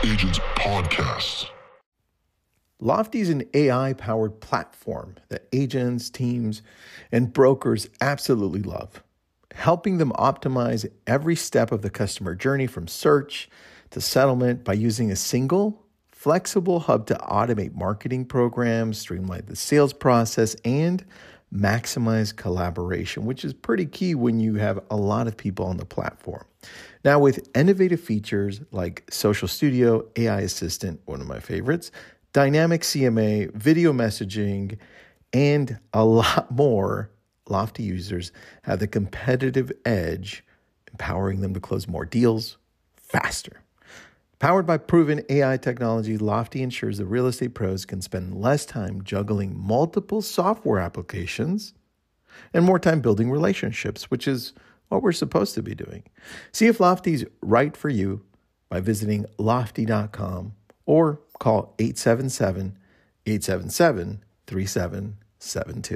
Agents Podcast. Lofty is an AI-powered platform that agents, teams, and brokers absolutely love, helping them optimize every step of the customer journey from search to settlement by using a single, flexible hub to automate marketing programs, streamline the sales process, and maximize collaboration, which is pretty key when you have a lot of people on the platform. Now, with innovative features like Social Studio, AI Assistant, one of my favorites, dynamic CMA, video messaging, and a lot more, Lofty users have the competitive edge, empowering them to close more deals faster. Powered by proven AI technology, Lofty ensures that real estate pros can spend less time juggling multiple software applications and more time building relationships, which is what we're supposed to be doing. See if Lofty's right for you by visiting lofty.com or call 877-877-3772.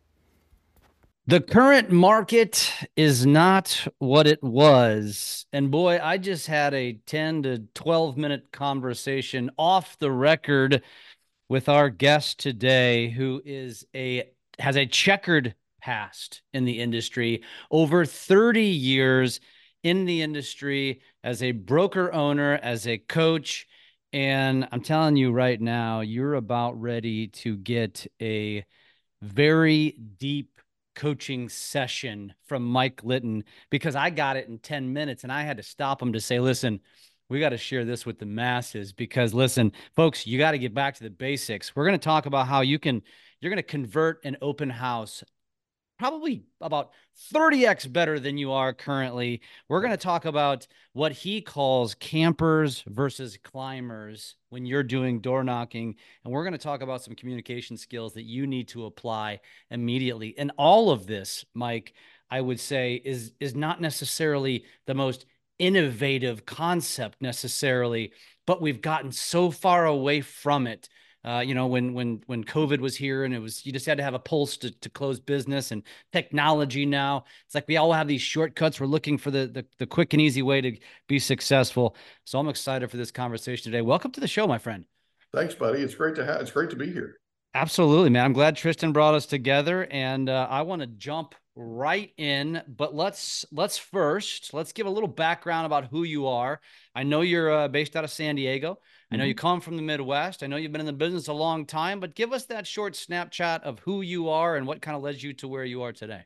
The current market is not what it was. And boy, I just had a 10 to 12 minute conversation off the record with our guest today, who has a checkered past in the industry, over 30 years in the industry as a broker owner, as a coach. And I'm telling you right now, you're about ready to get a very deep coaching session from Mike Litton, because I got it in 10 minutes and I had to stop him to say, listen, we got to share this with the masses, because listen, folks, you got to get back to the basics. We're going to talk about how you're going to convert an open house probably about 30x better than you are currently. We're going to talk about what he calls campers versus climbers when you're doing door knocking. And we're going to talk about some communication skills that you need to apply immediately. And all of this, Mike, I would say is not necessarily the most innovative concept necessarily, but we've gotten so far away from it. When COVID was here and you just had to have a pulse to close business, and technology now, it's like we all have these shortcuts. We're looking for the quick and easy way to be successful. So I'm excited for this conversation today. Welcome to the show, my friend. Thanks, buddy. It's great to be here. Absolutely, man. I'm glad Tristan brought us together, and I want to jump right in, but let's give a little background about who you are. I know you're based out of San Diego. I know you come from the Midwest. I know you've been in the business a long time, but give us that short snapshot of who you are and what kind of led you to where you are today.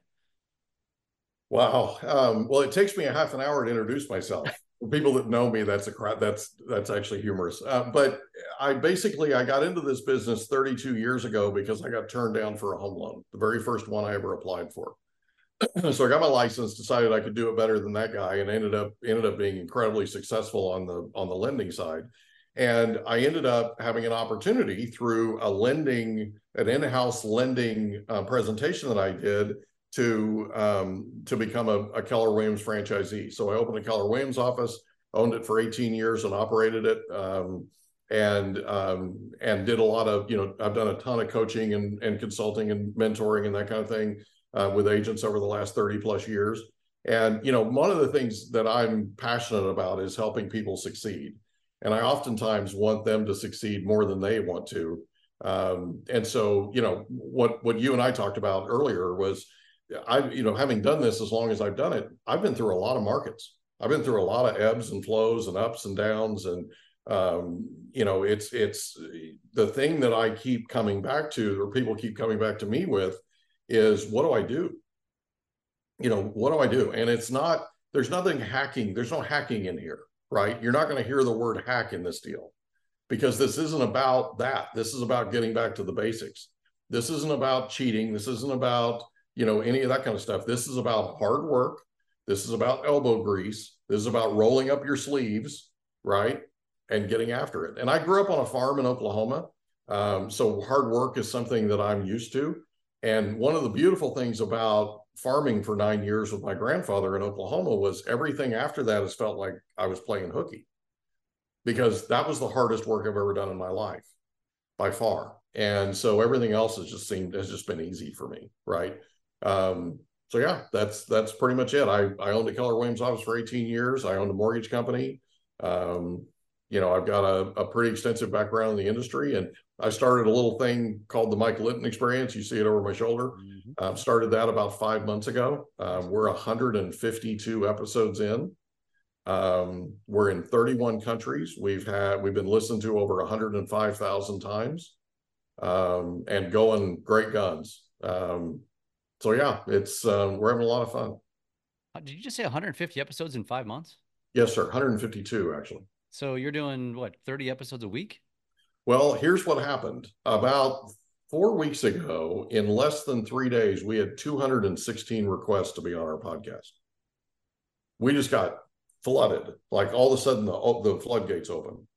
Wow. Well, it takes me a half an hour to introduce myself. For people that know me, that's actually humorous. But I got into this business 32 years ago because I got turned down for a home loan, the very first one I ever applied for. So I got my license, decided I could do it better than that guy, and ended up being incredibly successful on the lending side. And I ended up having an opportunity through an in-house lending presentation that I did to become a Keller Williams franchisee. So I opened a Keller Williams office, owned it for 18 years and operated it, and did a lot of, I've done a ton of coaching and consulting and mentoring and that kind of thing with agents over the last 30 plus years. And, one of the things that I'm passionate about is helping people succeed. And I oftentimes want them to succeed more than they want to. And so, what you and I talked about earlier was, having done this as long as I've done it, I've been through a lot of markets. I've been through a lot of ebbs and flows and ups and downs. And, it's the thing that I keep coming back to, or people keep coming back to me with, is what do I do? What do I do? And there's nothing hacking. There's no hacking in here. Right? You're not going to hear the word hack in this deal, because this isn't about that. This is about getting back to the basics. This isn't about cheating. This isn't about, any of that kind of stuff. This is about hard work. This is about elbow grease. This is about rolling up your sleeves, right? And getting after it. And I grew up on a farm in Oklahoma. So hard work is something that I'm used to. And one of the beautiful things about farming for 9 years with my grandfather in Oklahoma was everything after that has felt like I was playing hooky, because that was the hardest work I've ever done in my life by far. And so everything else has just been easy for me. Right. So yeah, that's pretty much it. I owned a Keller Williams office for 18 years. I owned a mortgage company. I've got a pretty extensive background in the industry, and I started a little thing called the Mike Linton Experience. You see it over my shoulder. Started that about 5 months ago. We're 152 episodes in. We're in 31 countries. We've been listened to over 105,000 times, and going great guns. So yeah, we're having a lot of fun. Did you just say 150 episodes in 5 months? Yes, sir. 152 actually. So you're doing what, 30 episodes a week? Well, here's what happened. About 4 weeks ago, in less than 3 days, we had 216 requests to be on our podcast. We just got flooded. Like all of a sudden, the floodgates open.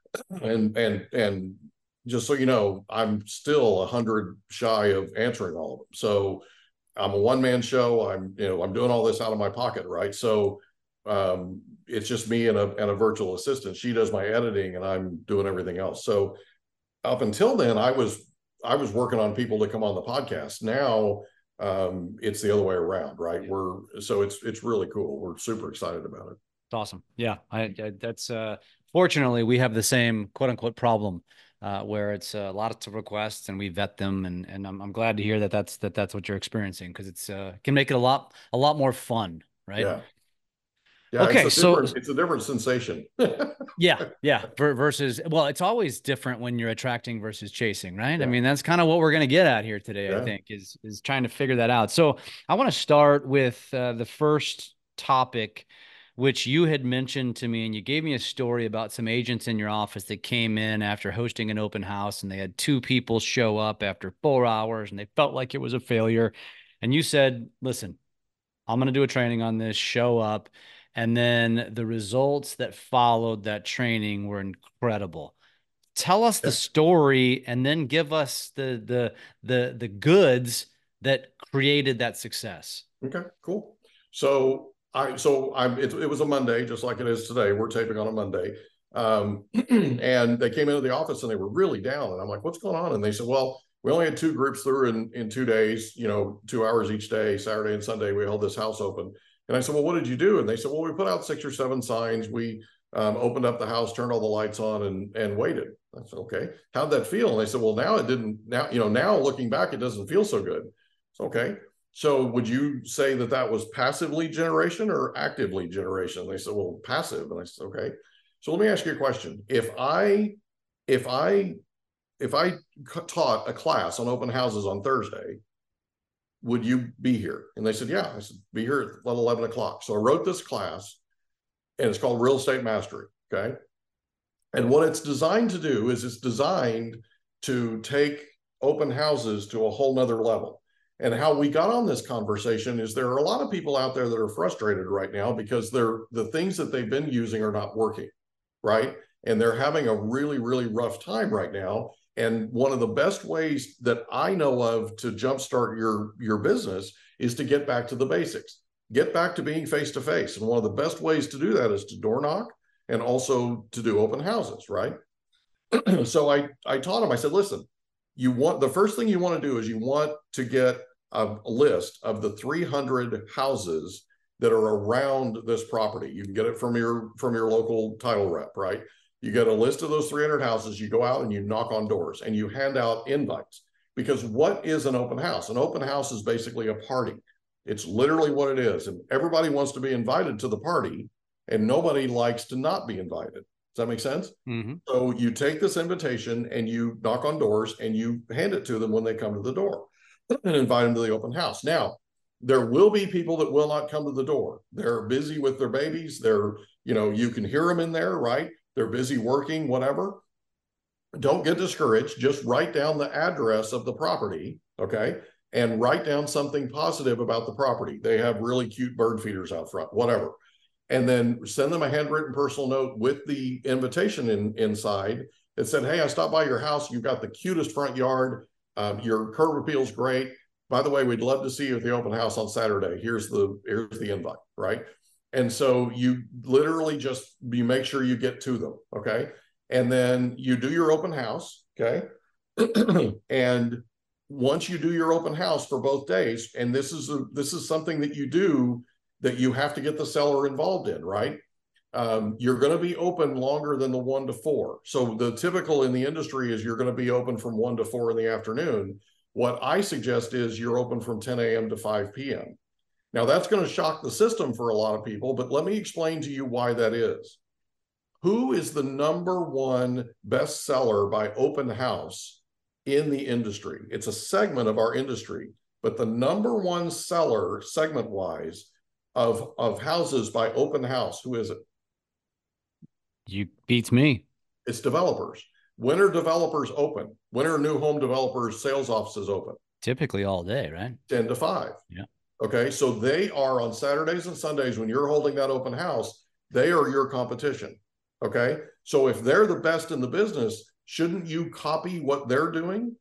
And just so you know, I'm still 100 shy of answering all of them. So I'm a one-man show. I'm doing all this out of my pocket, right? So it's just me and a virtual assistant. She does my editing, and I'm doing everything else. So up until then, I was working on people to come on the podcast. Now it's the other way around, right? It's really cool. We're super excited about it. It's awesome. Yeah, that's fortunately we have the same quote unquote problem where it's lots of requests and we vet them, and I'm glad to hear that's what you're experiencing, because it's can make it a lot more fun, right? Yeah. Yeah, okay, it's a different sensation. yeah. Versus, well, it's always different when you're attracting versus chasing, right? Yeah. I mean, that's kind of what we're going to get at here today. I think is trying to figure that out. So I want to start with the first topic, which you had mentioned to me, and you gave me a story about some agents in your office that came in after hosting an open house, and they had 2 people show up after 4 hours, and they felt like it was a failure. And you said, listen, I'm going to do a training on this, show up. And then the results that followed that training were incredible. Tell us the story, and then give us the goods that created that success. Okay, cool. So it was a Monday, just like it is today. We're taping on a Monday. And they came into the office and they were really down. And I'm like, what's going on? And they said, well, we only had 2 groups through in 2 days, 2 hours each day, Saturday and Sunday. We held this house open. And I said, well, what did you do? And they said, well, we put out 6 or 7 signs. We opened up the house, turned all the lights on, and waited. I said, okay, how'd that feel? And they said, well, now looking back, it doesn't feel so good. So, okay. So would you say that was passive lead generation or active lead generation? They said, well, passive. And I said, okay. So let me ask you a question. If I taught a class on open houses on Thursday, would you be here? And they said, yeah. I said, be here at 11 o'clock. So I wrote this class, and it's called Real Estate Mastery. Okay. And what it's designed to do is it's designed to take open houses to a whole nother level. And how we got on this conversation is there are a lot of people out there that are frustrated right now because the things that they've been using are not working, right? And they're having a really, really rough time right now. And one of the best ways that I know of to jumpstart your business is to get back to the basics, get back to being face-to-face. And one of the best ways to do that is to door knock and also to do open houses, right? So I taught them, I said, listen, the first thing you want to do is you want to get a list of the 300 houses that are around this property. You can get it from your local title rep, right? You get a list of those 300 houses, you go out and you knock on doors and you hand out invites. Because what is an open house? An open house is basically a party. It's literally what it is. And everybody wants to be invited to the party, and nobody likes to not be invited. Does that make sense? Mm-hmm. So you take this invitation and you knock on doors and you hand it to them when they come to the door and invite them to the open house. Now, there will be people that will not come to the door. They're busy with their babies. You can hear them in there, right? They're busy working, whatever. Don't get discouraged. Just write down the address of the property, okay? And write down something positive about the property. They have really cute bird feeders out front, whatever. And then send them a handwritten personal note with the invitation inside that said, hey, I stopped by your house. You've got the cutest front yard. Your curb appeal's great. By the way, we'd love to see you at the open house on Saturday. Here's the invite, right? And so you literally you make sure you get to them, okay? And then you do your open house, okay? And once you do your open house for both days, and this is something that you do that you have to get the seller involved in, right? You're going to be open longer than the 1 to 4. So the typical in the industry is you're going to be open from 1 to 4 in the afternoon. What I suggest is you're open from 10 a.m. to 5 p.m. Now that's going to shock the system for a lot of people, but let me explain to you why that is. Who is the number one bestseller by open house in the industry? It's a segment of our industry, but the number one seller segment-wise of houses by open house, who is it? You beats me. It's developers. When are developers open? When are new home developers sales offices open? Typically all day, right? 10 to 5. Yeah. Okay. So they are on Saturdays and Sundays when you're holding that open house, they are your competition. Okay. So if they're the best in the business, shouldn't you copy what they're doing?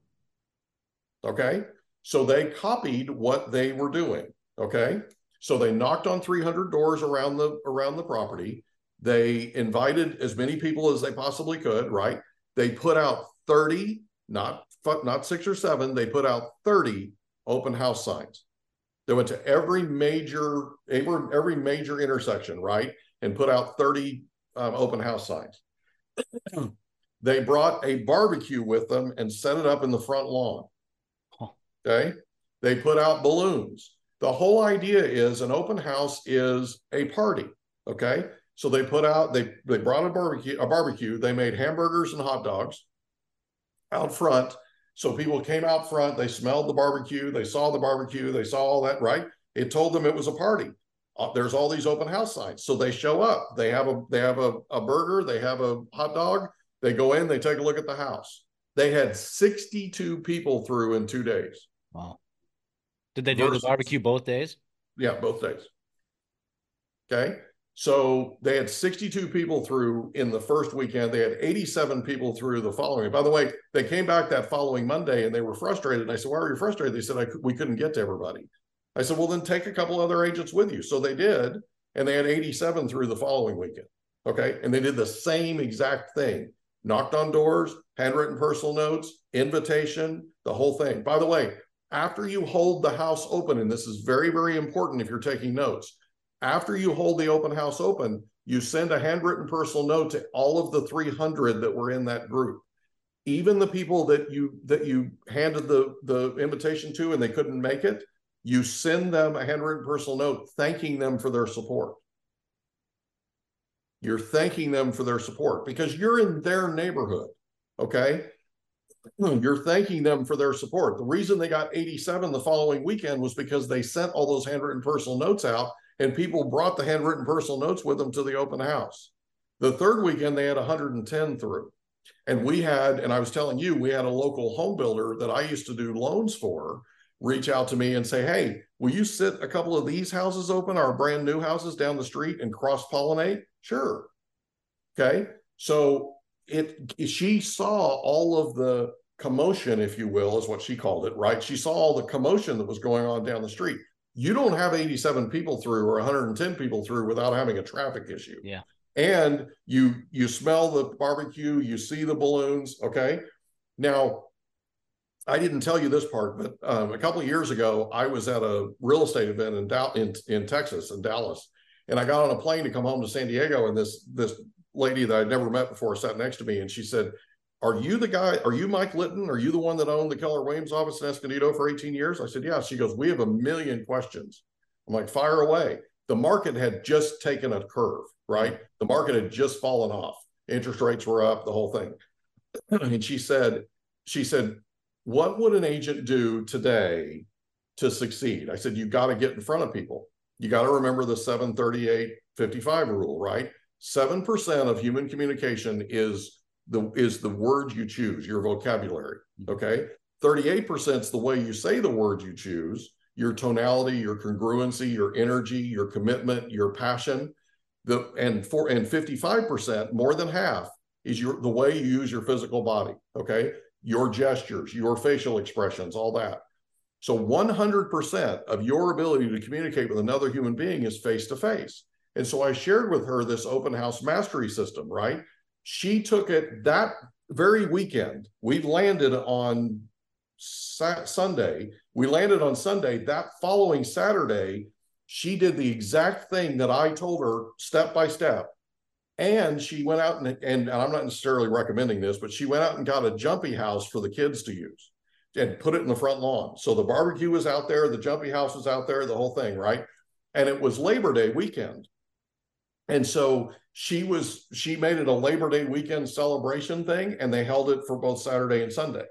Okay. So they copied what they were doing. Okay. So they knocked on 300 doors around the property. They invited as many people as they possibly could, right? They put out 30, not 6 or 7, they put out 30 open house signs. They went to every major intersection, right? And put out 30 open house signs. They brought a barbecue with them and set it up in the front lawn. Okay. They put out balloons. The whole idea is an open house is a party. Okay. So they brought a barbecue. They made hamburgers and hot dogs out front. So people came out front, they smelled the barbecue, they saw the barbecue, they saw all that, right? It told them it was a party. There's all these open house signs. So they show up, they have a burger, they have a hot dog, they go in, they take a look at the house. They had 62 people through in 2 days. Wow. Did they do the barbecue both days? Yeah, both days. Okay. So they had 62 people through in the first weekend. They had 87 people through the following. By the way, they came back that following Monday and they were frustrated. And I said, why were you frustrated? They said, we couldn't get to everybody. I said, well, then take a couple other agents with you. So they did. And they had 87 through the following weekend. Okay. And they did the same exact thing. Knocked on doors, handwritten personal notes, invitation, the whole thing. By the way, after you hold the house open, and this is very, very important if you're taking notes, after you hold the open house open, you send a handwritten personal note to all of the 300 that were in that group. Even the people that you handed the invitation to and they couldn't make it, you send them a handwritten personal note thanking them for their support. You're thanking them for their support because you're in their neighborhood, okay? You're thanking them for their support. The reason they got 87 the following weekend was because they sent all those handwritten personal notes out and people brought the handwritten personal notes with them to the open house. The third weekend, they had 110 through. And I was telling you, we had a local home builder that I used to do loans for reach out to me and say, hey, will you sit a couple of these houses open, our brand new houses down the street, and cross-pollinate? Sure. Okay. So she saw all of the commotion, if you will, is what she called it, right? She saw all the commotion that was going on down the street. You don't have 87 people through or 110 people through without having a traffic issue. Yeah. And you smell the barbecue, you see the balloons. Okay. Now, I didn't tell you this part, but a couple of years ago, I was at a real estate event in Texas, in Dallas, and I got on a plane to come home to San Diego, and this lady that I'd never met before sat next to me, and she said, are you the guy, are you Mike Litton? Are you the one that owned the Keller Williams office in Escondido for 18 years? I said, yeah. She goes, we have a million questions. I'm like, fire away. The market had just taken a curve, right? The market had just fallen off. Interest rates were up, the whole thing. And she said, what would an agent do today to succeed? I said, you got to get in front of people. You got to remember the 738-55 rule, right? 7% of human communication is the words you choose, your vocabulary, okay? 38% is the way you say the words you choose, your tonality, your congruency, your energy, your commitment, your passion. And 55%, more than half, is the way you use your physical body, okay? Your gestures, your facial expressions, all that. So 100% of your ability to communicate with another human being is face-to-face. And so I shared with her this open house mastery system, right? She took it that very weekend. We landed on Sunday. We landed on Sunday. That following Saturday, She did the exact thing that I told her step by step. And she went out and I'm not necessarily recommending this, but she went out and got a jumpy house for the kids to use and put it in the front lawn. So the barbecue was out there, the jumpy house was out there, the whole thing, right? And it was Labor Day weekend. And so she made it a Labor Day weekend celebration thing, and they held it for both Saturday and Sunday.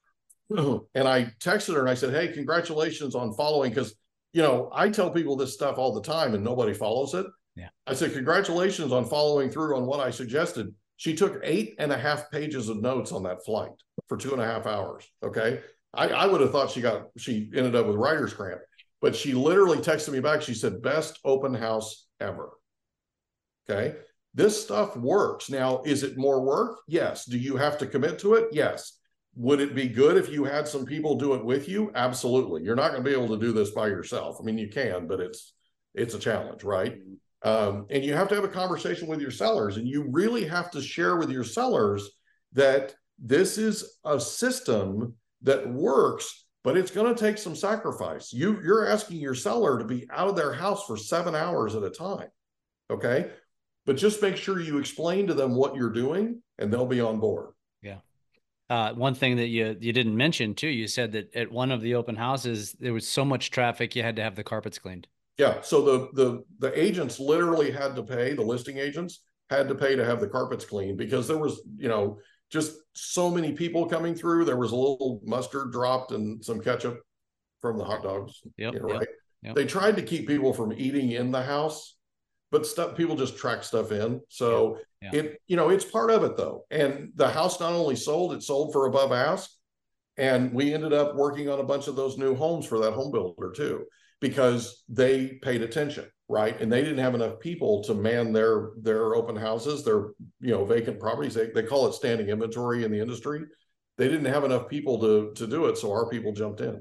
And I texted her and I said, hey, congratulations on following, because, you know, I tell people this stuff all the time and nobody follows it. Yeah. I said, congratulations on following through on what I suggested. She took 8.5 pages of notes on that flight for 2.5 hours. Okay. I would have thought she ended up with writer's cramp, but she literally texted me back. She said, best open house ever. Okay. This stuff works. Now, is it more work? Yes. Do you have to commit to it? Yes. Would it be good if you had some people do it with you? Absolutely. You're not going to be able to do this by yourself. I mean, you can, but it's a challenge, right? And you have to have a conversation with your sellers, and you really have to share with your sellers that this is a system that works, but it's going to take some sacrifice. You're asking your seller to be out of their house for 7 hours at a time. Okay. But just make sure you explain to them what you're doing and they'll be on board. Yeah. One thing that you didn't mention too, you said that at one of the open houses, there was so much traffic, you had to have the carpets cleaned. Yeah. So the agents literally had to pay, the listing agents had to pay to have the carpets cleaned, because there was, you know, just so many people coming through. There was a little mustard dropped and some ketchup from the hot dogs. Yep, you know, right. Yep. They tried to keep people from eating in the house, but people just track stuff in. So it's part of it though. And the house not only sold, it sold for above ask. And we ended up working on a bunch of those new homes for that home builder too, because they paid attention, right? And they didn't have enough people to man their open houses, their, vacant properties. They call it standing inventory in the industry. They didn't have enough people to do it. So our people jumped in.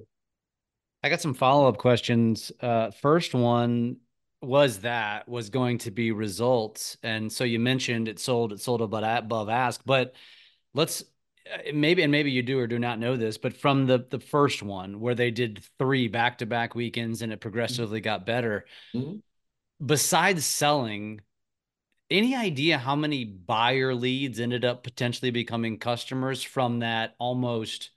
I got some follow-up questions. First one was going to be results. And so you mentioned it sold above ask, but let's maybe you do or do not know this, but from the first one where they did 3 back-to-back weekends and it progressively got better, besides selling, any idea how many buyer leads ended up potentially becoming customers from that almost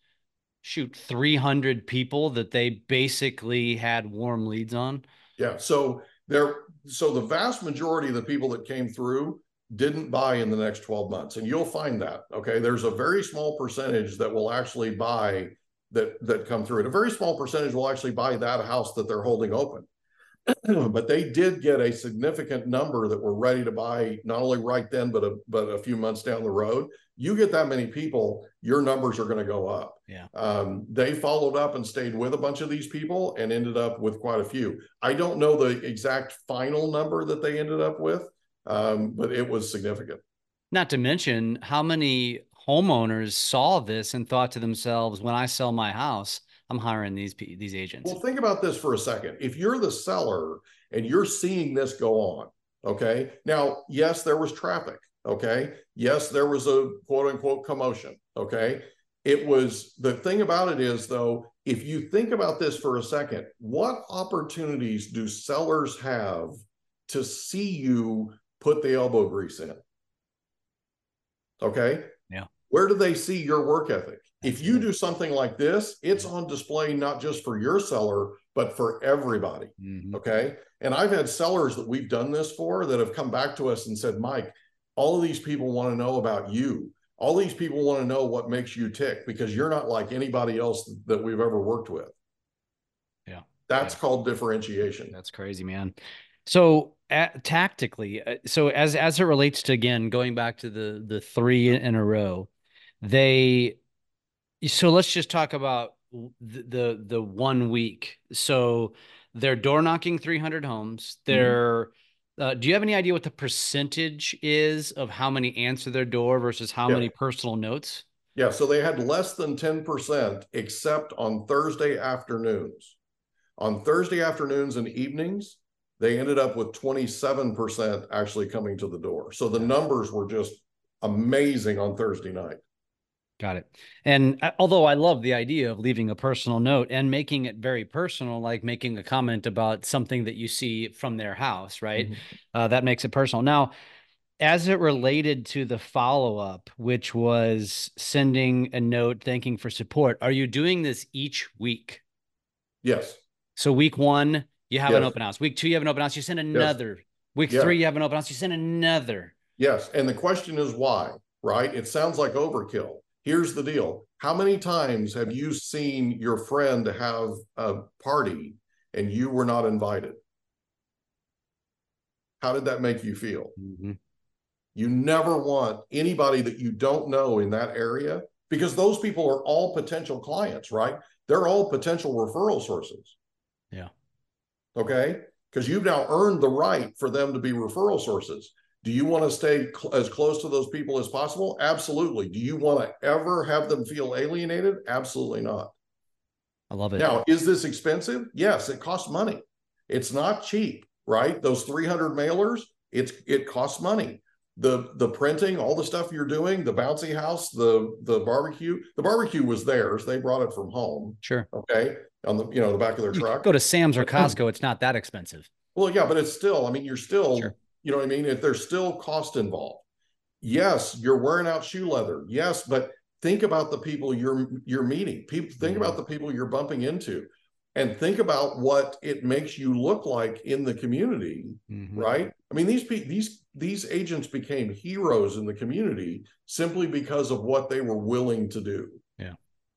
300 people that they basically had warm leads on? Yeah. So the vast majority of the people that came through didn't buy in the next 12 months. And you'll find that, okay, there's a very small percentage that will actually buy that come through. And a very small percentage will actually buy that house that they're holding open. But they did get a significant number that were ready to buy, not only right then, but a few months down the road. You get that many people, your numbers are going to go up. Yeah. They followed up and stayed with a bunch of these people and ended up with quite a few. I don't know the exact final number that they ended up with, but it was significant. Not to mention how many homeowners saw this and thought to themselves, when I sell my house, I'm hiring these agents. Well, think about this for a second. If you're the seller and you're seeing this go on, okay, now, yes, there was traffic. Okay. Yes, there was a quote unquote commotion. Okay. The thing about it is, though, if you think about this for a second, what opportunities do sellers have to see you put the elbow grease in? Okay. Yeah. Where do they see your work ethic? If you do something like this, it's on display, not just for your seller, but for everybody. Okay. And I've had sellers that we've done this for that have come back to us and said, Mike, all of these people want to know about you. All these people want to know what makes you tick, because you're not like anybody else that we've ever worked with. Yeah. That's called differentiation. That's crazy, man. So tactically, so as it relates to, again, going back to the 3 in a row, so let's just talk about the 1 week. So they're door knocking 300 homes. They're do you have any idea what the percentage is of how many answer their door versus how many personal notes? Yeah, so they had less than 10%, except on Thursday afternoons. On Thursday afternoons and evenings, they ended up with 27% actually coming to the door. So the numbers were just amazing on Thursday night. Got it. And although I love the idea of leaving a personal note and making it very personal, like making a comment about something that you see from their house, right? That makes it personal. Now, as it related to the follow-up, which was sending a note thanking for support, are you doing this each week? Yes. So week 1, you have an Yes. open house. Week 2, you have an open house. You send Yes. another. Week Yes. 3, you have an open house. You send another. Yes. And the question is why, right? It sounds like overkill. Here's the deal. How many times have you seen your friend have a party and you were not invited? How did that make you feel? You never want anybody that you don't know in that area, because those people are all potential clients, right? They're all potential referral sources. Yeah. Okay. Because you've now earned the right for them to be referral sources. Do you want to stay as close to those people as possible? Absolutely. Do you want to ever have them feel alienated? Absolutely not. I love it. Now, is this expensive? Yes, it costs money. It's not cheap, right? Those 300 mailers, it costs money. The printing, all the stuff you're doing, the bouncy house, the barbecue. The barbecue was theirs. They brought it from home. Sure. Okay. On the the back of their truck. Go to Sam's or Costco. It's not that expensive. Well, yeah, but it's still, I mean, you're still, Sure. you know what I mean? If there's still cost involved. Yes, you're wearing out shoe leather. Yes, but think about the people you're meeting. Think about the people you're bumping into, and think about what it makes you look like in the community, right? I mean, these agents became heroes in the community simply because of what they were willing to do. Yeah.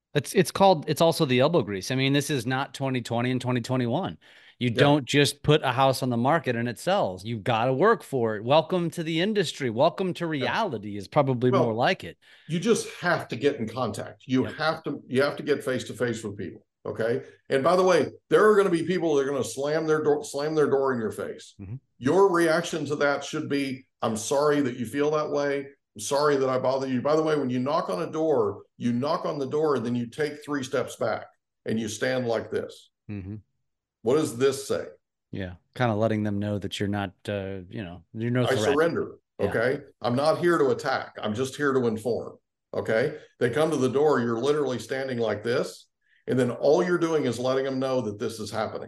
It's also the elbow grease. I mean, this is not 2020 and 2021. You don't just put a house on the market and it sells. You've got to work for it. Welcome to the industry. Welcome to reality is probably more like it. You just have to get in contact. You have to get face to face with people. Okay. And by the way, there are going to be people that are going to slam their door in your face. Your reaction to that should be, I'm sorry that you feel that way. I'm sorry that I bothered you. By the way, when you knock on a door, you knock on the door and then you take 3 steps back and you stand like this. What does this say? Yeah. Kind of letting them know that you're not, you're no threat. I surrender. Okay. I'm not here to attack. I'm just here to inform. Okay. They come to the door. You're literally standing like this. And then all you're doing is letting them know that this is happening.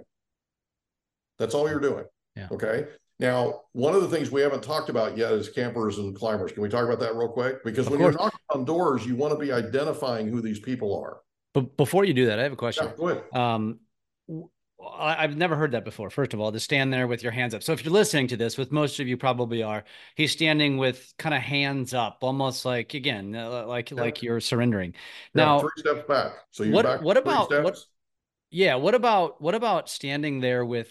That's all you're doing. Yeah. Okay. Now, one of the things we haven't talked about yet is campers and climbers. Can we talk about that real quick? Because when you're knocking on doors, you want to be identifying who these people are. But before you do that, I have a question. Yeah, go ahead. I've never heard that before. First of all, to stand there with your hands up. So if you're listening to this, with most of you probably are, he's standing with kind of hands up, almost like, again, like you're surrendering. Now, 3 steps back. So you what back about 3 steps? What about standing there with,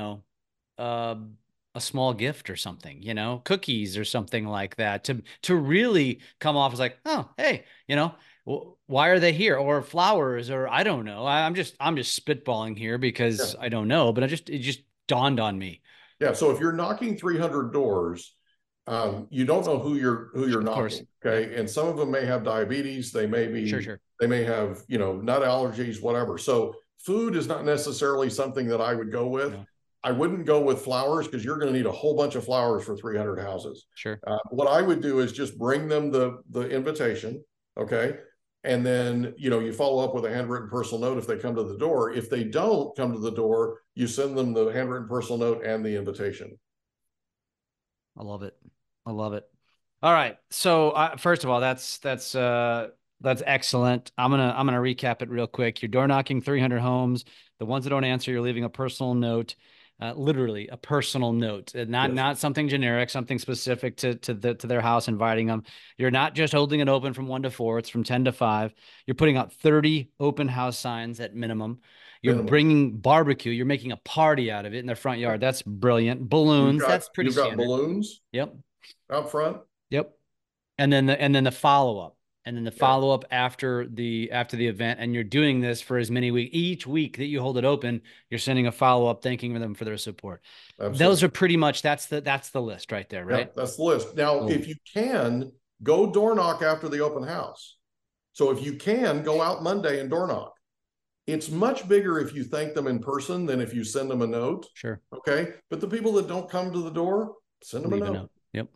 a small gift or something, cookies or something like that, to really come off as like, oh, hey, why are they here? Or flowers, or I don't know. I'm just spitballing here because I don't know, but it just dawned on me. Yeah. So if you're knocking 300 doors, you don't know who you're knocking. Okay. And some of them may have diabetes. They may be, they may have, nut allergies, whatever. So food is not necessarily something that I would go with. No. I wouldn't go with flowers because you're going to need a whole bunch of flowers for 300 houses. Sure. What I would do is just bring them the invitation. Okay. And then, you follow up with a handwritten personal note if they come to the door. If they don't come to the door, you send them the handwritten personal note and the invitation. I love it. I love it. All right. So first of all, that's excellent. I'm gonna recap it real quick. You're door knocking 300 homes. The ones that don't answer, you're leaving a personal note. Literally a personal note, not something generic, something specific to their house, inviting them. You're not just holding it open from 1 to 4. It's from 10 to 5. You're putting out 30 open house signs at minimum. You're bringing barbecue. You're making a party out of it in their front yard. That's brilliant. Balloons. That's pretty standard. You've got balloons. Yep. Out front. Yep. And then the follow-up. And then the follow-up after the event, and you're doing this for as many weeks. Each week that you hold it open, you're sending a follow-up, thanking them for their support. Absolutely. Those are pretty much that's the list right there, right? Yeah, that's the list. Now, if you can, go door knock after the open house. So if you can, go out Monday and door knock. It's much bigger if you thank them in person than if you send them a note. Sure. Okay. But the people that don't come to the door, send them a note. Yep.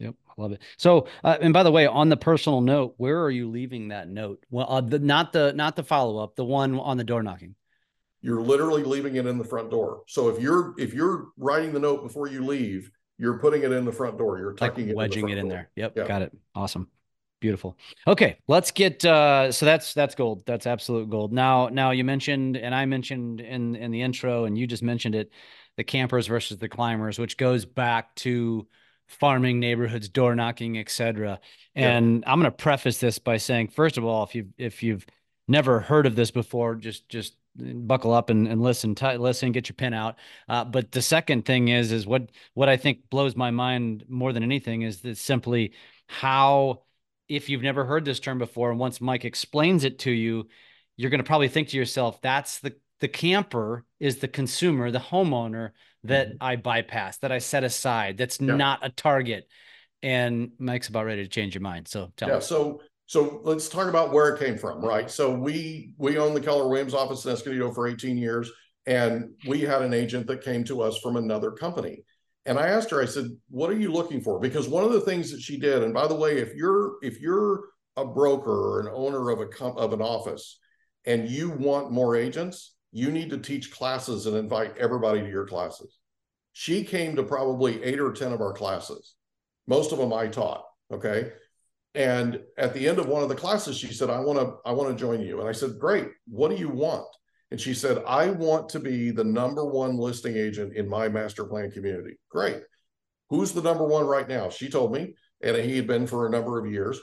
Yep, I love it. So, and by the way, on the personal note, where are you leaving that note? Well, not the follow up, the one on the door knocking. You're literally leaving it in the front door. So if you're writing the note before you leave, you're putting it in the front door. You're Like tucking it in the wedging it front in door. there. Yep, Yeah. got it. Awesome. Beautiful. Okay, let's get so that's gold. That's absolute gold. Now you mentioned, and I mentioned in the intro, and you just mentioned it, the campers versus the climbers, which goes back to farming neighborhoods, door knocking, etc. Yeah. And I'm going to preface this by saying, first of all, if you've never heard of this before, just buckle up and listen, listen, get your pen out. But the second thing is what I think blows my mind more than anything is that simply how, if you've never heard this term before, and once Mike explains it to you, you're going to probably think to yourself, that's the camper is the consumer, the homeowner that I bypass, that I set aside, that's Yeah. not a target. And Mike's about ready to change your mind. So tell Yeah. me. So let's talk about where it came from, right? So we own the Keller Williams office in Escondido for 18 years, and we had an agent that came to us from another company. And I asked her, I said, what are you looking for? Because one of the things that she did, and by the way, if you're a broker or an owner of an office and you want more agents, you need to teach classes and invite everybody to your classes. She came to probably 8 or 10 of our classes. Most of them I taught. Okay. And at the end of one of the classes, she said, I want to join you. And I said, great. What do you want? And she said, I want to be the number one listing agent in my master plan community. Great. Who's the number one right now? She told me, and he had been for a number of years.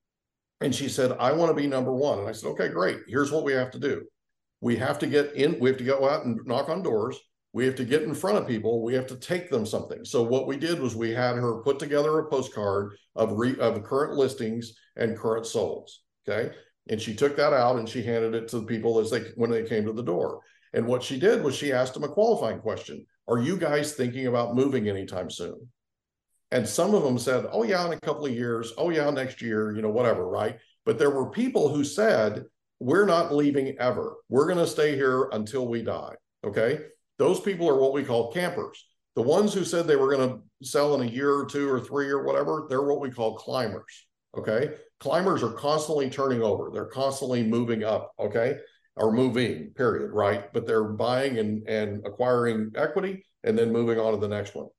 And she said, I want to be number one. And I said, okay, great. Here's what we have to do. We have to get in, we have to go out and knock on doors. We have to get in front of people. We have to take them something. So what we did was we had her put together a postcard of current listings and current solds. Okay. And she took that out and she handed it to the people when they came to the door. And what she did was she asked them a qualifying question. Are you guys thinking about moving anytime soon? And some of them said, oh yeah, in a couple of years. Oh yeah, next year, whatever. Right. But there were people who said, we're not leaving ever. We're going to stay here until we die. Okay. Those people are what we call campers. The ones who said they were going to sell in a year or 2 or 3 or whatever, they're what we call climbers. Okay. Climbers are constantly turning over. They're constantly moving up. Okay. Or moving, period. Right. But they're buying and acquiring equity and then moving on to the next one.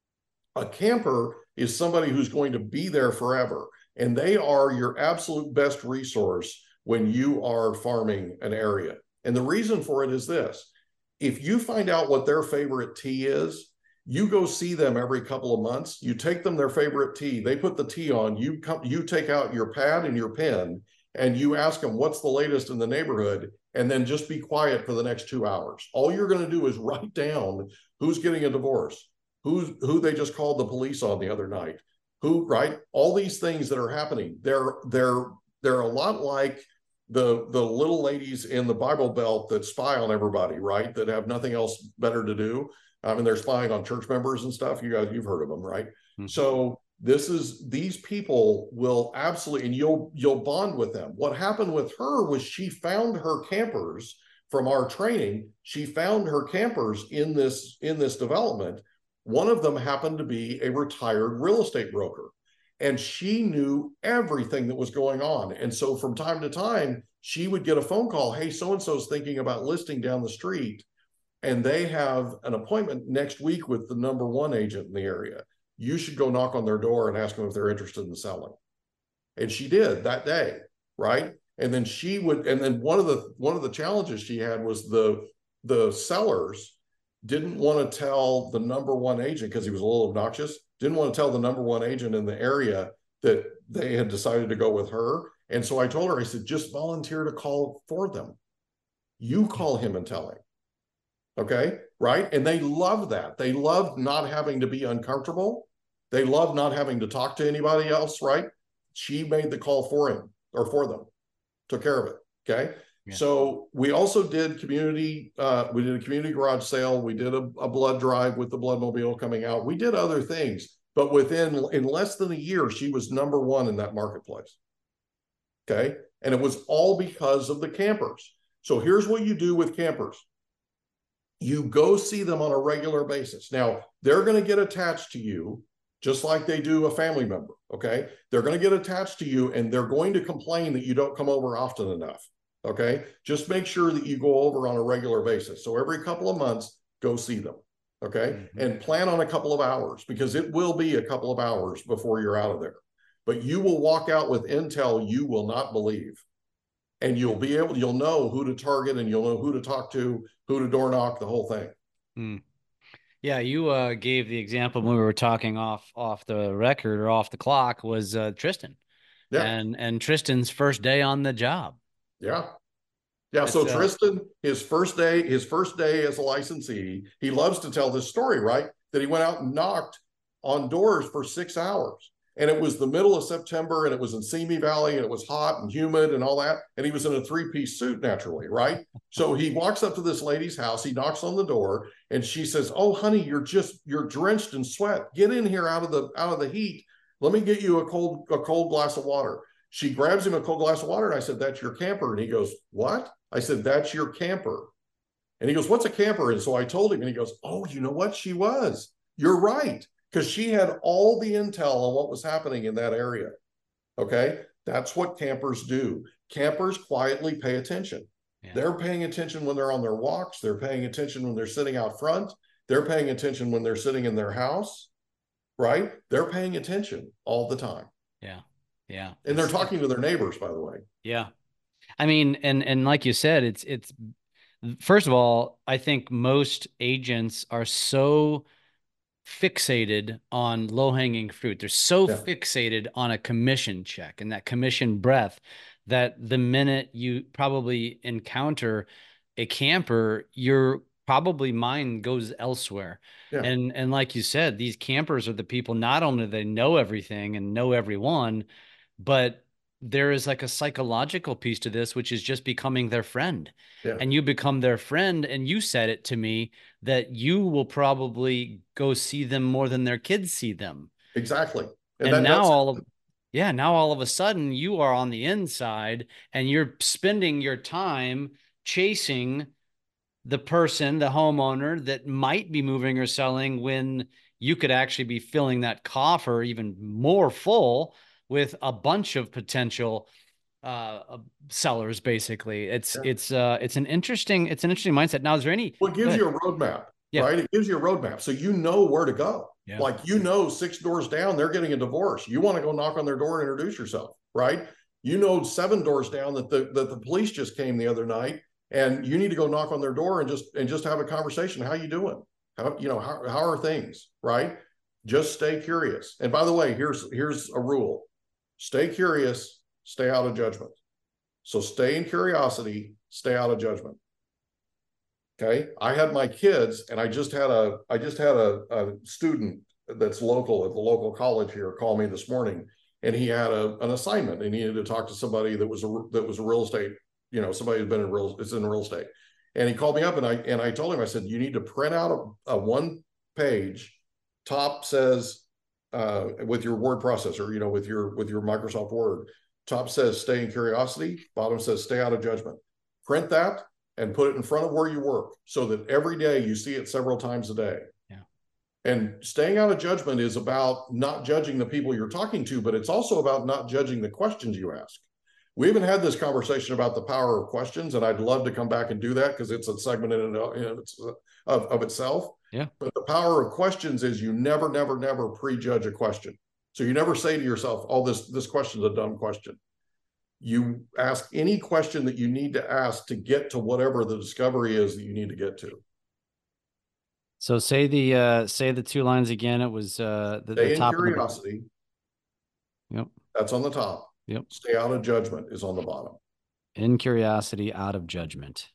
A camper is somebody who's going to be there forever. And they are your absolute best resource when you are farming an area. And the reason for it is this. If you find out what their favorite tea is, you go see them every couple of months. You take them their favorite tea. They put the tea on. You take out your pad and your pen, and you ask them what's the latest in the neighborhood, and then just be quiet for the next 2 hours. All you're going to do is write down who's getting a divorce, who they just called the police on the other night, right? All these things that are happening. They're a lot like the little ladies in the Bible Belt that spy on everybody, right? That have nothing else better to do. I mean, they're spying on church members and stuff. You've heard of them, right? Mm-hmm. So these people will absolutely, and you'll bond with them. What happened with her was she found her campers from our training. She found her campers in this development. One of them happened to be a retired real estate broker. And she knew everything that was going on. And so from time to time, she would get a phone call. Hey, so-and-so's thinking about listing down the street. And they have an appointment next week with the number one agent in the area. You should go knock on their door and ask them if they're interested in selling. And she did that day, right? And then one of the challenges she had was the sellers didn't want to tell the number one agent, because he was a little obnoxious, didn't want to tell the number one agent in the area that they had decided to go with her. And so I told her, I said, just volunteer to call for them. You call him and tell him. Okay. Right. And they love that. They love not having to be uncomfortable. They love not having to talk to anybody else. Right. She made the call for him or for them, took care of it. Okay. Yeah. So we also did we did a community garage sale. We did a blood drive with the Bloodmobile coming out. We did other things, but in less than a year, she was number one in that marketplace. Okay. And it was all because of the campers. So here's what you do with campers. You go see them on a regular basis. Now, they're going to get attached to you just like they do a family member. Okay. They're going to get attached to you and they're going to complain that you don't come over often enough. Okay. Just make sure that you go over on a regular basis. So every couple of months, go see them. Okay. And plan on a couple of hours, because it will be a couple of hours before you're out of there. But you will walk out with intel you will not believe. And you'll know who to target, and you'll know who to talk to, who to door knock, the whole thing. Yeah, you gave the example when we were talking off the record or off the clock was Tristan. Yeah. And Tristan's first day on the job. Yeah. Yeah. So Tristan, his first day as a licensee, he loves to tell this story, right? That he went out and knocked on doors for 6 hours. And it was the middle of September, and it was in Simi Valley, and it was hot and humid and all that. And he was in a 3-piece suit, naturally, right? So he walks up to this lady's house. He knocks on the door, and she says, "Oh, honey, you're drenched in sweat. Get in here out of the heat. Let me get you a cold glass of water." She grabs him a cold glass of water, and I said, "That's your camper." And he goes, "What?" I said, "That's your camper." And he goes, "What's a camper?" And so I told him, and he goes, "Oh, you know what? She was. You're right." Because she had all the intel on what was happening in that area. Okay. That's what campers do. Campers quietly pay attention. Yeah. They're paying attention when they're on their walks. They're paying attention when they're sitting out front. They're paying attention when they're sitting in their house, right? They're paying attention all the time. Yeah. Yeah. And they're talking to their neighbors, by the way. Yeah. I mean, and like you said, it's first of all, I think most agents are so fixated on low-hanging fruit. They're so fixated on a commission check and that commission breath that the minute you probably encounter a camper, your probably mind goes elsewhere. Yeah. And like you said, these campers are the people, not only they know everything and know everyone, but there is like a psychological piece to this, which is just becoming their friend. Yeah. And you become their friend. And you said it to me that you will probably go see them more than their kids see them. Exactly. And now all of a sudden you are on the inside and you're spending your time chasing the person, the homeowner that might be moving or selling, when you could actually be filling that coffer even more full with a bunch of potential sellers. Basically, it's an interesting mindset. Now, is there any? Well, it gives you a roadmap, right? It gives you a roadmap, so you know where to go. Yeah. Like 6 doors down, they're getting a divorce. You want to go knock on their door and introduce yourself, right? 7 doors down that the police just came the other night, and you need to go knock on their door and just have a conversation. How you doing? How are things, right? Just stay curious. And by the way, here's a rule. Stay curious, stay out of judgment. So stay in curiosity, stay out of judgment. Okay. I had my kids, and I just had a student that's local at the local college here call me this morning, and he had an assignment and he needed to talk to somebody that was a real estate, somebody who's been in real estate. And he called me up, and I told him, I said, you need to print out a 1-page. Top says, with your word processor, with your Microsoft Word, top says stay in curiosity, bottom says stay out of judgment. Print that and put it in front of where you work, so that every day you see it several times a day. Yeah. And staying out of judgment is about not judging the people you're talking to, but it's also about not judging the questions you ask. We haven't had this conversation about the power of questions, and I'd love to come back and do that, because it's a segment of itself. Yeah. But the power of questions is you never prejudge a question. So you never say to yourself, "Oh, this question's a dumb question." You ask any question that you need to ask to get to whatever the discovery is that you need to get to. So say the 2 lines again. It was the top. Curiosity. Yep. That's on the top. Yep. Stay out of judgment is on the bottom. In curiosity, out of judgment.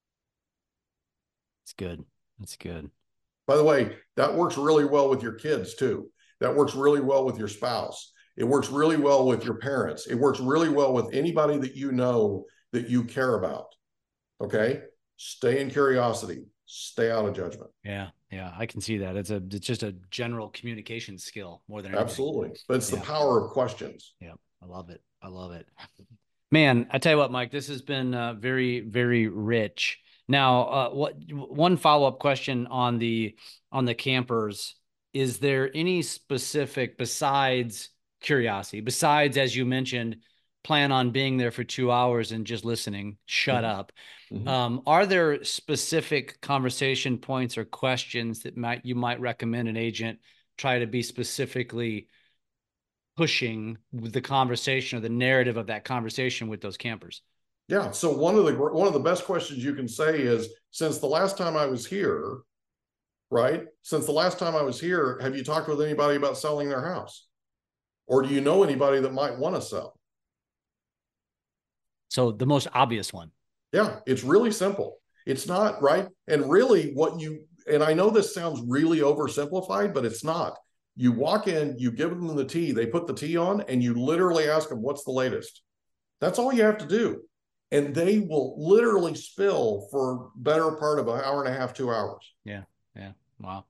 It's good. That's good. By the way, that works really well with your kids too. That works really well with your spouse. It works really well with your parents. It works really well with anybody that you know that you care about. Okay? Stay in curiosity. Stay out of judgment. Yeah. Yeah. I can see that. It's just a general communication skill more than anything. Absolutely. But it's the power of questions. Yeah. I love it. I love it. Man, I tell you what, Mike, this has been very, very rich. Now, one follow-up question on the campers. is there any specific, besides curiosity, besides, as you mentioned, plan on being there for 2 hours and just listening, shut up? Are there specific conversation points or questions that you might recommend an agent try to be specifically pushing the conversation or the narrative of that conversation with those campers? Yeah. So one of the best questions you can say is, since the last time I was here, right? Since the last time I was here, have you talked with anybody about selling their house? Or do you know anybody that might want to sell? So the most obvious one. Yeah, it's really simple. It's not, right? And really and I know this sounds really oversimplified, but it's not. You walk in, you give them the tea, they put the tea on, and you literally ask them, what's the latest? That's all you have to do. And they will literally spill for better part of an hour and a half, 2 hours. Yeah. Yeah. Wow.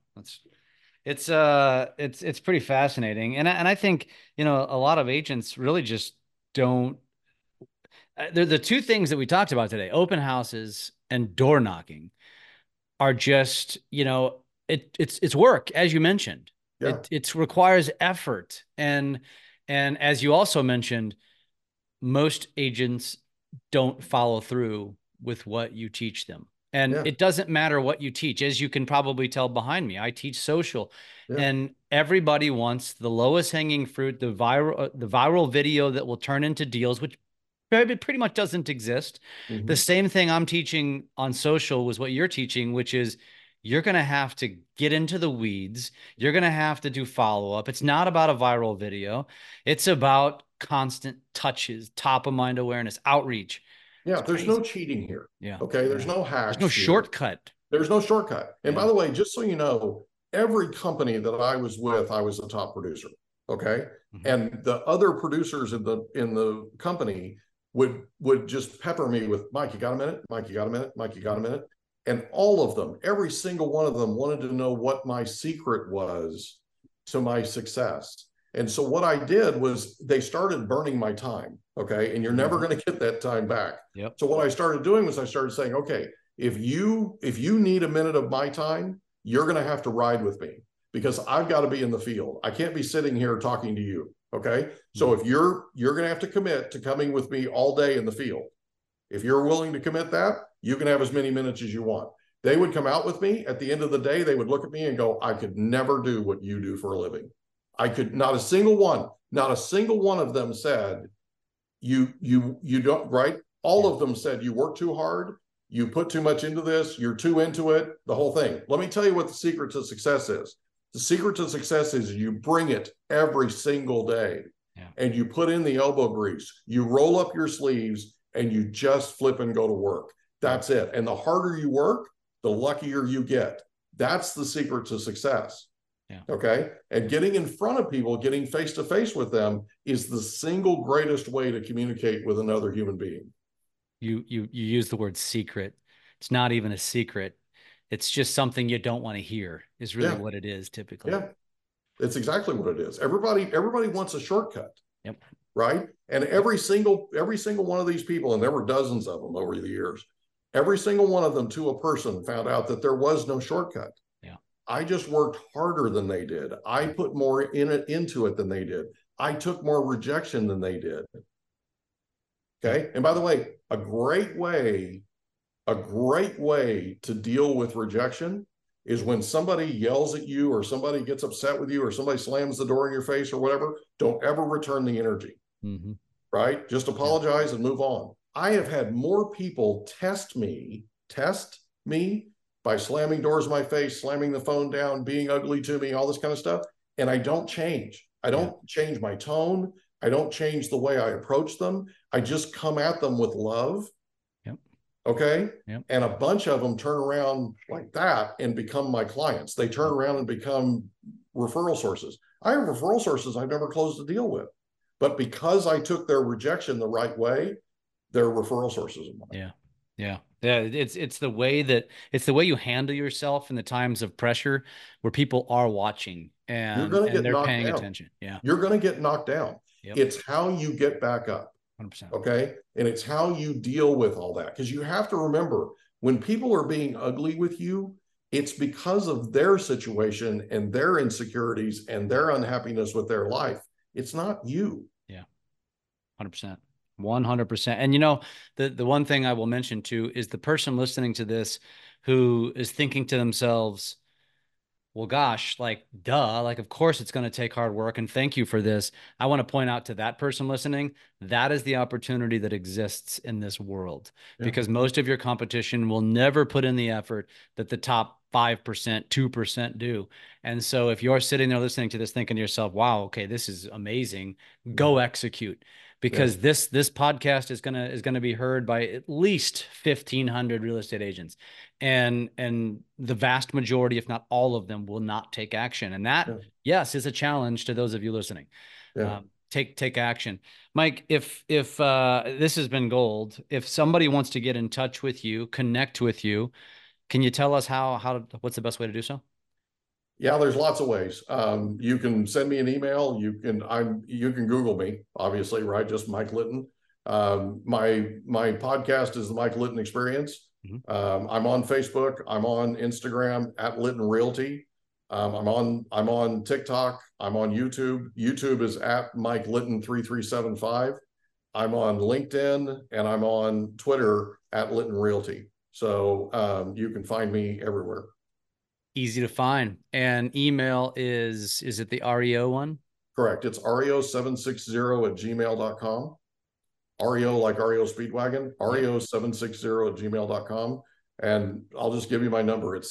It's pretty fascinating. And I think, a lot of agents really just don't. They're the two things that we talked about today: open houses and door knocking are just, it's work, as you mentioned. Yeah. It requires effort. And as you also mentioned, most agents don't follow through with what you teach them. And Yeah. it doesn't matter what you teach. As you can probably tell behind me, I teach social, Yeah. and everybody wants the lowest hanging fruit, the viral video that will turn into deals, which pretty much doesn't exist. The same thing I'm teaching on social was what you're teaching, which is you're going to have to get into the weeds. You're going to have to do follow-up. It's not about a viral video. It's about constant touches, top of mind awareness, outreach. Yeah. There's no cheating here. Yeah. Okay. There's no hacks. There's no shortcut. There's no shortcut. And Yeah. by the way, just so you know, every company that I was with, I was a top producer. Okay. And the other producers in the company would just pepper me with, Mike, you got a minute? Mike, you got a minute? Mike, you got a minute? And all of them, every single one of them wanted to know what my secret was to my success. And so what I did was they started burning my time. Okay. And you're never going to get that time back. Yep. So what I started doing was I started saying, okay, if you need a minute of my time, you're going to have to ride with me, because I've got to be in the field. I can't be sitting here talking to you. Okay. So if you're going to have to commit to coming with me all day in the field, if you're willing to commit that, you can have as many minutes as you want. They would come out with me. At the end of the day, they would look at me and go, I could never do what you do for a living. I could, not a single one of them said, you don't, right? All of them said, you work too hard. You put too much into this. You're too into it, the whole thing. Let me tell you what the secret to success is. The secret to success is you bring it every single day. Yeah. And you put in the elbow grease, you roll up your sleeves, and you just flip and go to work. That's it. And the harder you work, the luckier you get. That's the secret to success. Yeah. Okay. And getting in front of people, getting face to face with them is the single greatest way to communicate with another human being. You use the word secret. It's not even a secret. It's just something you don't want to hear is really what it is typically. Yeah. It's exactly what it is. Everybody wants a shortcut. Yep. Right. And every single one of these people, and there were dozens of them over the years, every single one of them to a person found out that there was no shortcut. Yeah. I just worked harder than they did. I put more into it than they did. I took more rejection than they did. Okay. And by the way, a great way to deal with rejection is when somebody yells at you, or somebody gets upset with you, or somebody slams the door in your face or whatever. Don't ever return the energy. Right? Just apologize and move on. I have had more people test me by slamming doors in my face, slamming the phone down, being ugly to me, all this kind of stuff. And I don't change. I don't change my tone. I don't change the way I approach them. I just come at them with love. Okay. Yep. And a bunch of them turn around like that and become my clients. They turn around and become referral sources. I have referral sources I've never closed a deal with, but because I took their rejection the right way, they're referral sources of mine. Yeah. It's the way you handle yourself in the times of pressure where people are watching and they're paying attention. Yeah. You're going to get knocked down. Yep. It's how you get back up. 100%. Okay. And it's how you deal with all that. Because you have to remember, when people are being ugly with you, it's because of their situation and their insecurities and their unhappiness with their life. It's not you. Yeah. 100%. 100%. And you know, the one thing I will mention too is the person listening to this who is thinking to themselves, well, gosh, like, duh, like, of course it's going to take hard work. And thank you for this. I want to point out to that person listening, that is the opportunity that exists in this world, because most of your competition will never put in the effort that the top 5%, 2% do. And so if you're sitting there listening to this, thinking to yourself, wow, okay, this is amazing, go execute. Because this podcast is gonna be heard by at least 1,500 real estate agents, and the vast majority, if not all of them, will not take action. And that, yes, is a challenge to those of you listening. Take action, Mike. If this has been gold, if somebody wants to get in touch with you, connect with you, can you tell us what's the best way to do so? Yeah, there's lots of ways. You can send me an email. You can Google me, obviously, right? Just Mike Litton. My podcast is the Mike Litton Experience. I'm on Facebook. I'm on Instagram at Litton Realty. I'm on TikTok. I'm on YouTube. YouTube is at Mike Litton 3375. I'm on LinkedIn and I'm on Twitter at Litton Realty. So you can find me everywhere. Easy to find. And email is it the REO one? Correct. It's reo760@gmail.com. REO like REO Speedwagon, reo760@gmail.com. And I'll just give you my number. It's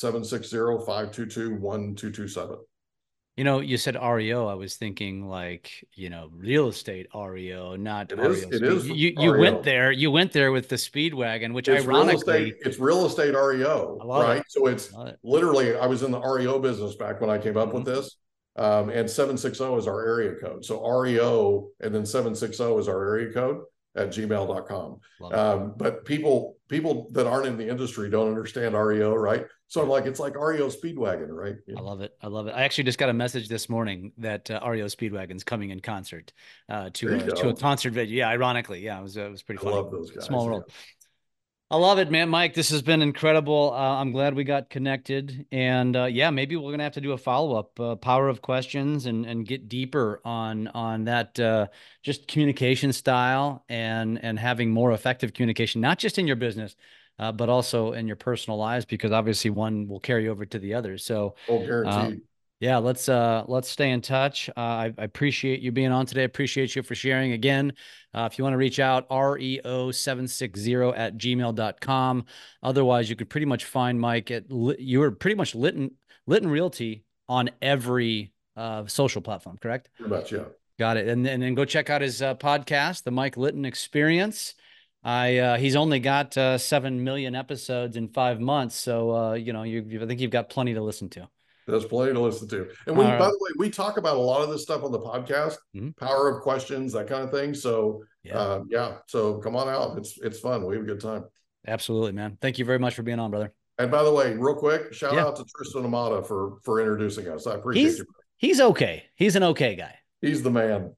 760-522-1227. You know, you said REO. I was thinking like, you know, real estate REO, not It REO. is you went there. You went there with the Speedwagon, which it's ironically, it's real estate REO, right? So it's literally, I was in the REO business back when I came up with this. And 760 is our area code. So REO and then 760 is our area code at gmail.com. But people that aren't in the industry don't understand REO, right? So I'm like, it's like REO Speedwagon, right? I love it. I love it. I actually just got a message this morning that REO Speedwagon's coming in concert to a concert venue. Yeah, ironically. Yeah, it was pretty funny. I love those guys. Small world. I love it, man. Mike, this has been incredible. I'm glad we got connected. And maybe we're going to have to do a follow-up, power of questions, and get deeper on that just communication style and having more effective communication, not just in your business, but also in your personal lives, because obviously one will carry over to the other. So, guaranteed. Yeah, let's stay in touch. I appreciate you being on today. I appreciate you for sharing again. If you want to reach out, reo760@gmail.com. Otherwise, you could pretty much find Mike you were pretty much Litton Realty on every social platform, correct? Pretty much, yeah. Got it. And then go check out his podcast, The Mike Litton Experience. He's only got 7 million episodes in 5 months. So, I think you've got plenty to listen to. There's plenty to listen to. And by the way, we talk about a lot of this stuff on the podcast, power of questions, that kind of thing. So so come on out. It's fun. We have a good time. Absolutely, man. Thank you very much for being on, brother. And by the way, real quick, shout out to Tristan Amata for introducing us. I appreciate you. He's okay. He's an okay guy. He's the man.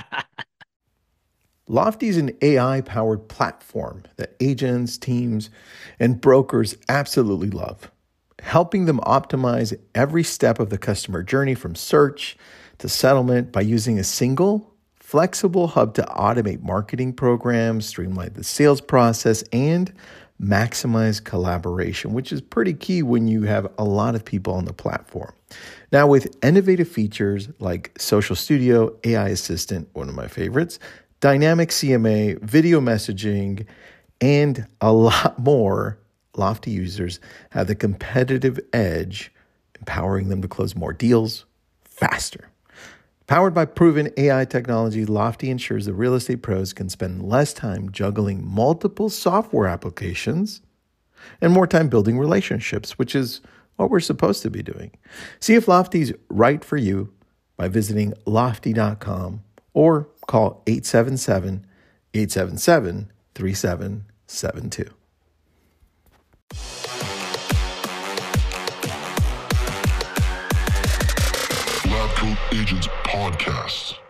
Lofty is an AI-powered platform that agents, teams, and brokers absolutely love, helping them optimize every step of the customer journey from search to settlement by using a single, flexible hub to automate marketing programs, streamline the sales process, and maximize collaboration, which is pretty key when you have a lot of people on the platform. Now, with innovative features like Social Studio, AI Assistant, one of my favorites, Dynamic CMA, video messaging, and a lot more, Lofty users have the competitive edge, empowering them to close more deals faster. Powered by proven AI technology, Lofty ensures the real estate pros can spend less time juggling multiple software applications and more time building relationships, which is what we're supposed to be doing. See if Lofty's right for you by visiting lofty.com or call 877-877-3772. Lab Coat Agents Podcast.